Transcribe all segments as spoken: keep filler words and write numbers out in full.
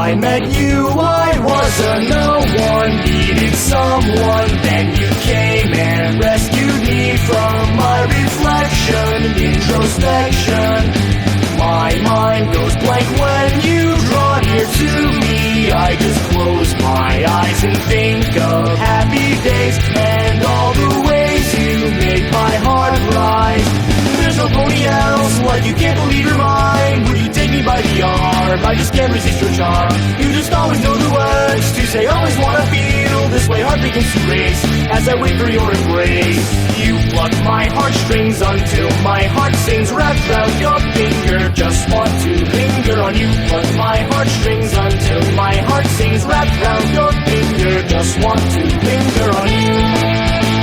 I met you, I was a no one, needed someone. Then you came and rescued me from my reflection, introspection. My mind goes blank when you draw near to me. I just close my eyes and think of happy days and all the ways you make my heart rise. There's nobody else like you, can't believe you're mine. Would you take me by the arm? I just can't resist your charm. You just always know the words to say, always wanna feel this way. Heart begins to race as I wait for your embrace. You pluck my heartstrings until my heart sings, wrapped round your finger. Just want to linger on you. Pluck my heartstrings until my heart sings, wrapped round your finger. Just want to linger on you.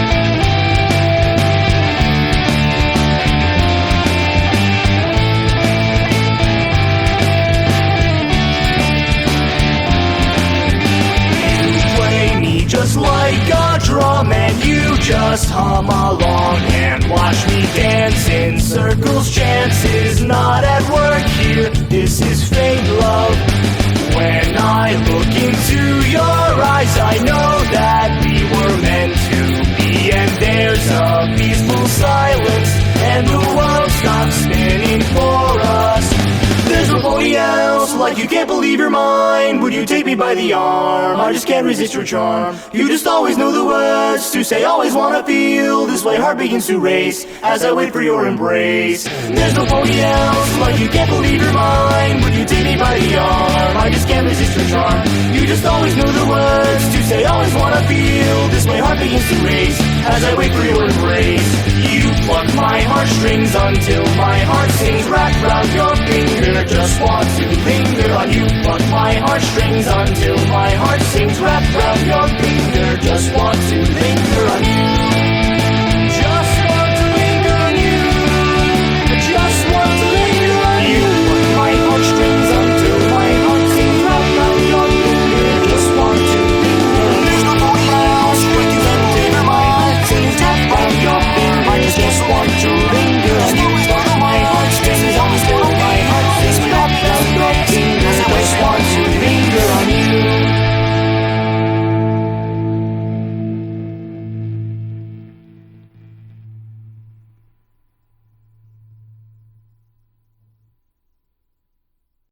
Just like a drum, and you just hum along and watch me dance in circles. Chances not at work here, this is fake love. When I look into your eyes, I know that we were meant to be. And there's a peaceful silence, and the world stops spinning for us. There's nobody else like you, can't believe you're mine. Would you take me by the arm? I just can't resist your charm. You just always know the words to say, always wanna feel this way. Heart begins to race as I wait for your embrace. There's nobody else like you, can't believe you're mine. Would you take me by the arm? I just can't resist your charm. You just always know the words to say, always wanna feel this way. Heart begins to race as I wait for your embrace. You pluck my heartstrings until my heart sings, wrapped round your finger. Just want to linger on you. Pluck my heartstrings until my heart sings, wrapped round your finger.